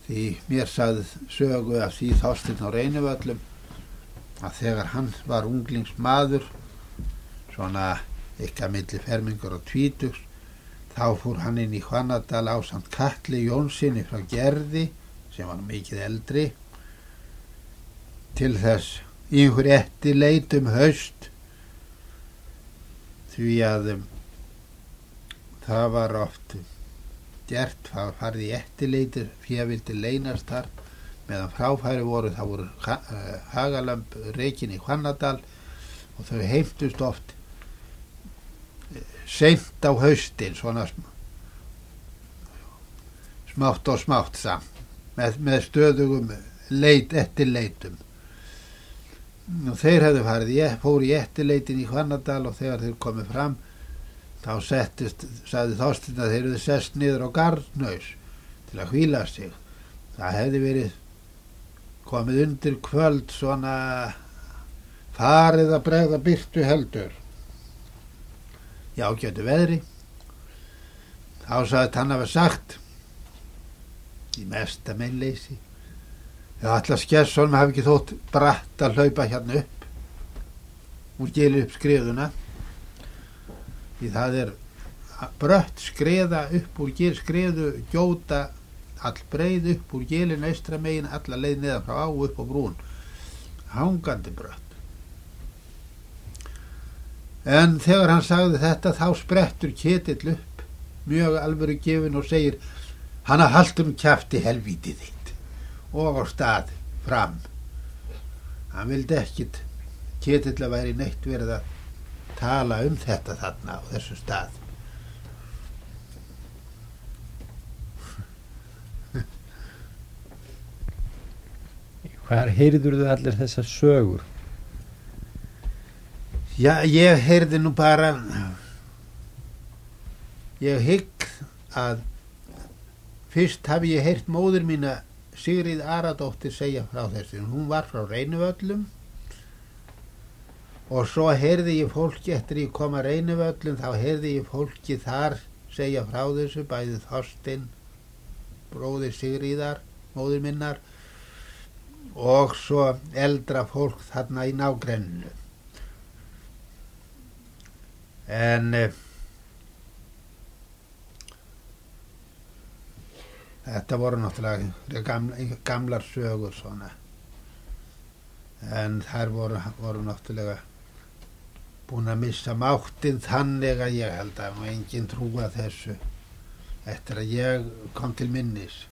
Því mér sagði sögu af því Þorsteinn á Reynivöllum að þegar hann var unglingsmaður, svona eitthvað milli fermingar og tvítugs, þá fór hann inn í Hvannadal ásamt Katli Jónsinni frá Gerði, sem var mikið eldri, til þess í einhver eftirleit haust, því að það var oft gert, farið í eftirleitir, fé vildi leynast þar, meðan fráfæri voru, það voru hagalömb rekin í Hvannadal og þau heimtust oft seint á haustin, svona smátt og smátt samt, með stöðugum eftirleitum. Og þeir hefðu fóru í eftirleitin í Hvannadal og þegar þeir komið fram, þá sagði Þorsteinn að þeir hefðu sest niður á Garðhnaus til að hvíla sig. Það hefði verið komið undir kvöld, svona farið að bregða birtu heldur. Já, ágætu veðri. Þá sagði hann hafa sagt í mesta meinleysi: já, ætla Skesson hafi ekki þótt bratt að hlaupa hérna upp úr gili upp skriðuna, því það brött skriða upp úr gil, skriðu gjóta all breið upp úr gilin eystra megin alla leið neðan frá á upp á brún, hangandi brött. En þegar hann sagði þetta, þá sprettur Ketill upp mjög alvöru gefinn og segir: hann að haltum kjafti helvítið þitt, og á stað fram. Hann vildi ekkit Ketill að væri neitt verið að tala þetta þarna á þessu stað. Hvar heyrðurðu allir þessar sögur? Já, ég heyrði nú bara, ég hygg að fyrst hafi ég heyrt móður mína Sigríð Aradóttir segja frá þessu. Hún var frá Reynivöllum og svo heyrði ég fólki, eftir ég kom að Reynivöllum, þá heyrði ég fólki þar segja frá þessu, bæði Þorsteinn, bróðir Sigríðar, móður minnar, og svo eldra fólk þarna í nágrenninu. En þetta voru náttúrulega gamlar sögur svona, en þær voru náttúrulega búin að missa máttinn, þannig að ég held að enginn trúa þessu eftir að ég kom til minnis.